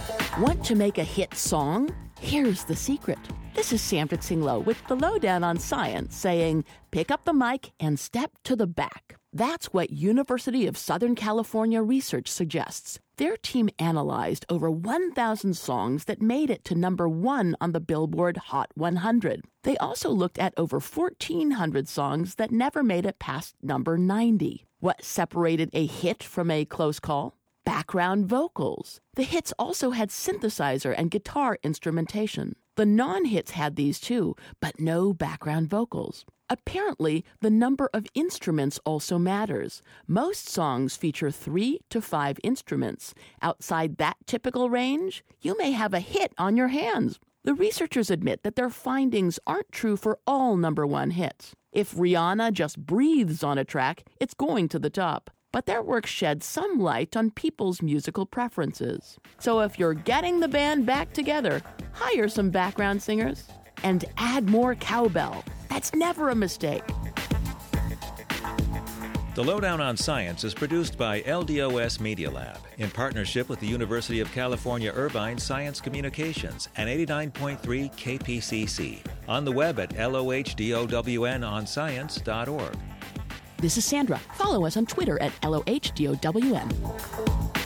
Want to make a hit song? Here's the secret. This is Sandra Tsinglow with the Lowdown on Science saying, pick up the mic and step to the back. That's what University of Southern California research suggests. Their team analyzed over 1,000 songs that made it to number 1 on the Billboard Hot 100. They also looked at over 1,400 songs that never made it past number 90. What separated a hit from a close call? Background vocals. The hits also had synthesizer and guitar instrumentation. The non-hits had these too, but no background vocals. Apparently, the number of instruments also matters. Most songs feature 3 to 5 instruments. Outside that typical range, you may have a hit on your hands. The researchers admit that their findings aren't true for all number 1 hits. If Rihanna just breathes on a track, it's going to the top. But their work sheds some light on people's musical preferences. So if you're getting the band back together, hire some background singers and add more cowbell. That's never a mistake. The Lowdown on Science is produced by LDOS Media Lab in partnership with the University of California Irvine Science Communications and 89.3 KPCC. On the web at LOHDOWNonscience.org. This is Sandra. Follow us on Twitter at LOHDOWN.